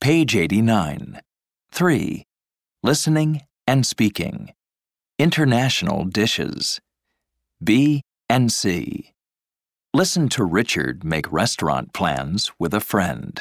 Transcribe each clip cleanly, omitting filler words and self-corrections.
Page 89. 3. Listening and speaking. International dishes. B and C. Listen to Richard make restaurant plans with a friend.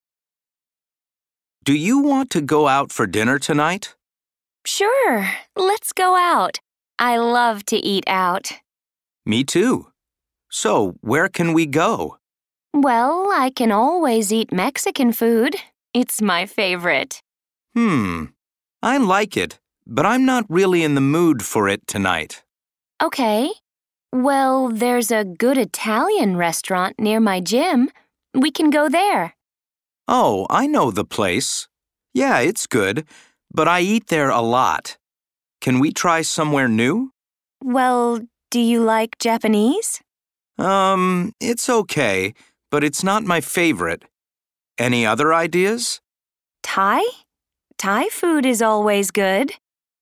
Do you want to go out for dinner tonight? Sure, let's go out. I love to eat out. Me too. So, where can we go? Well, I can always eat Mexican food. It's my favorite. I like it, but I'm not really in the mood for it tonight. Okay. Well, there's a good Italian restaurant near my gym. We can go there. Oh, I know the place. Yeah, it's good, but I eat there a lot. Can we try somewhere new? Well, do you like Japanese? It's okay, but it's not my favorite. Any other ideas? Thai? Thai food is always good.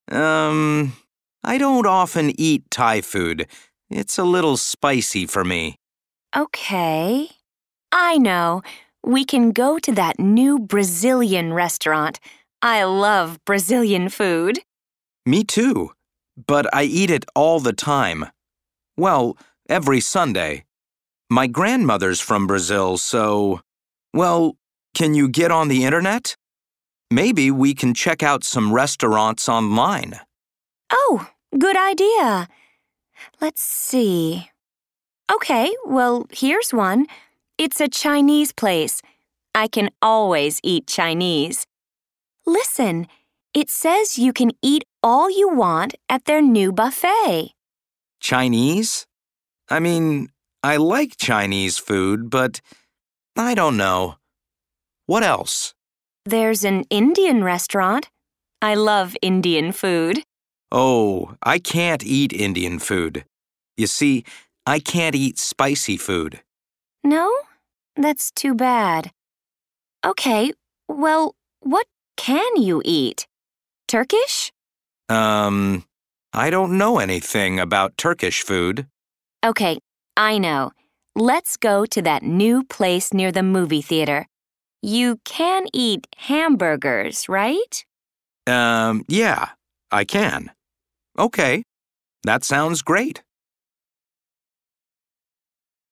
I don't often eat Thai food. It's a little spicy for me. Okay. I know. We can go to that new Brazilian restaurant. I love Brazilian food. Me too, but I eat it all the time. Well, every Sunday. My grandmother's from Brazil, so... Well, can you get on the internet? Maybe we can check out some restaurants online. Oh, good idea. Let's see. Okay, well, here's one. It's a Chinese place. I can always eat Chinese. Listen, it says you can eat all you want at their new buffet. Chinese? I mean, I like Chinese food, but I don't know. What else? There's an Indian restaurant. I love Indian food. Oh, I can't eat Indian food. You see, I can't eat spicy food. No? That's too bad. Okay, well, what can you eat? Turkish? I don't know anything about Turkish food. Okay, I know. Let's go to that new place near the movie theater. You can eat hamburgers, right? Yeah, I can. Okay, that sounds great.